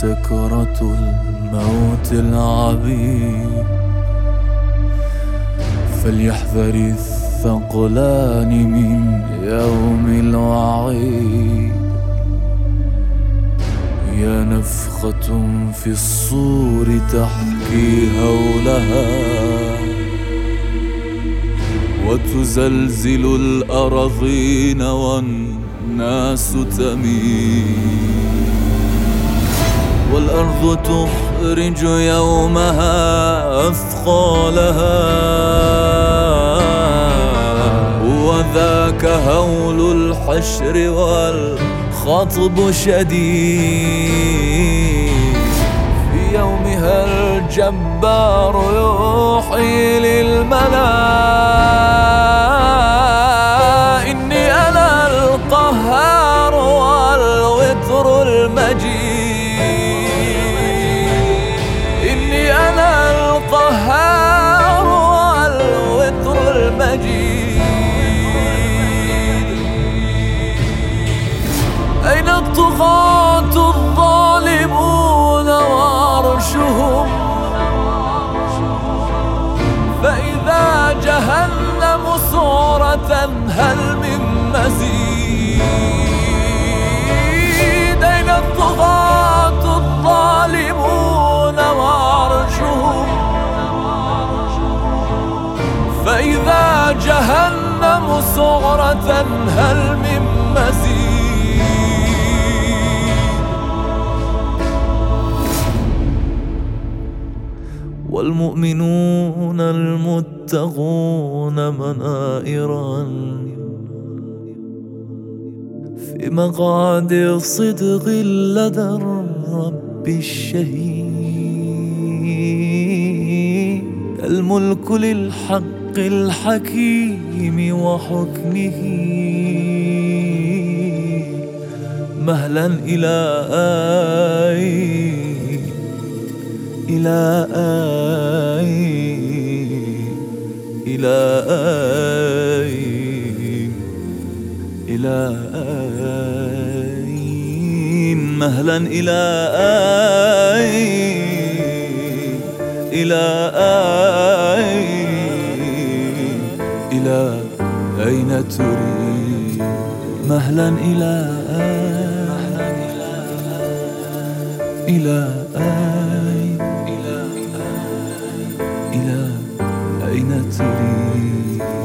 سكرة الموت العبيد، فليحذر الثقلان من يوم الوعيد. يا نفخة في الصور تحكي هولها، وتزلزل الأراضين والناس تميل، والأرض تخرج يومها أثقالها، وذاك هول الحشر والخطب شديد. في يومها الجبار يوحي للملا، إني أنا القهار والوتر المجيد، إني أنا القهار والوتر المجيد. أين الطغاة الظالمون وعرشهم؟ فإذا جهنم سعرة هل من مزيد؟ أين الطغاة الظالمون وعرشهم؟ فإذا جهنم سعرة هل من مزيد؟ والمؤمنون المتقون منائرا في مقعد صدق لدى الرب الشهيد. الملك للحق الحكيم وحكمه، مهلا مهلا إلى أين تريد؟ مهلا إلى أين تريد؟